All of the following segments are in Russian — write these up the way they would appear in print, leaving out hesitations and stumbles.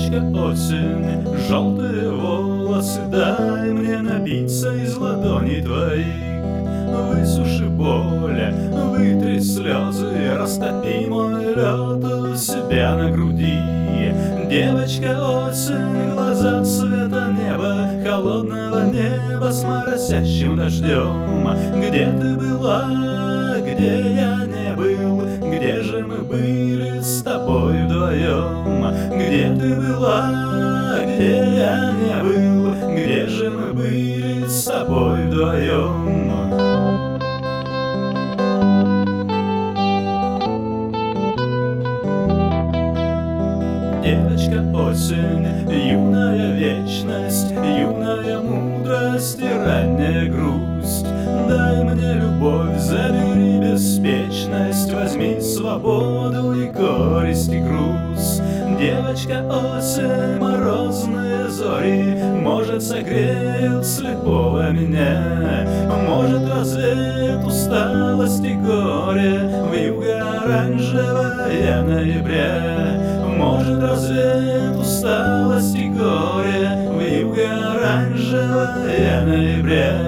Девочка осень, желтые волосы, дай мне напиться из ладоней твоих. Высуши боль, вытри слезы, растопи мой лед у себя на груди. Девочка осень, глаза цвета неба, холодного неба с моросящим дождем. Где ты была, где я не был, где же мы были с тобой вдвоем? Где ты была, где я не был, где же мы были с тобой вдвоем? Девочка осень, юная вечность, юная мудрость и ранняя грусть. Дай мне любовь, забери беспечность, возьми свободу и горесть и груз. Девочка осень, морозные зори, может, согреют слепого меня, может, развеют усталость и горе вьюга оранжевая ноября. Может, развеет усталость и горе вьюга оранжевая ноября.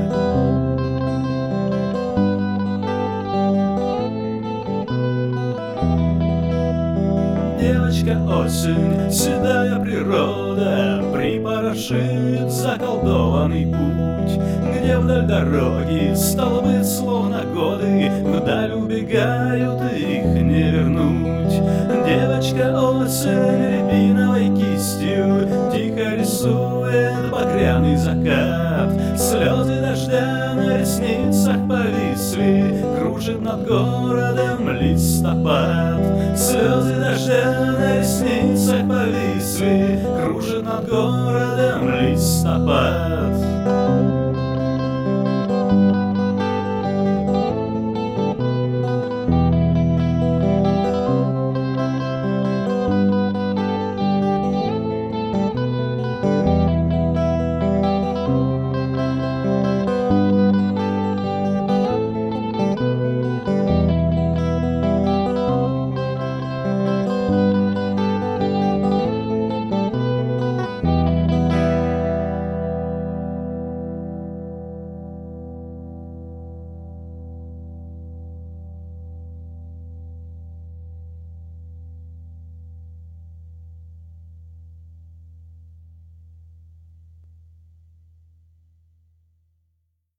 Девочка осень, седая природа припорошит заколдованный путь, где вдаль дороги столбы словно годы вдаль убегают, их не вернуть. Девочка осень рябиновой кистью тихо рисует багряный закат. Слезы дождя на ресницах повисли, кружит над городом листопад. Слезы дождя на ресницах повисли, кружит над городом листопад.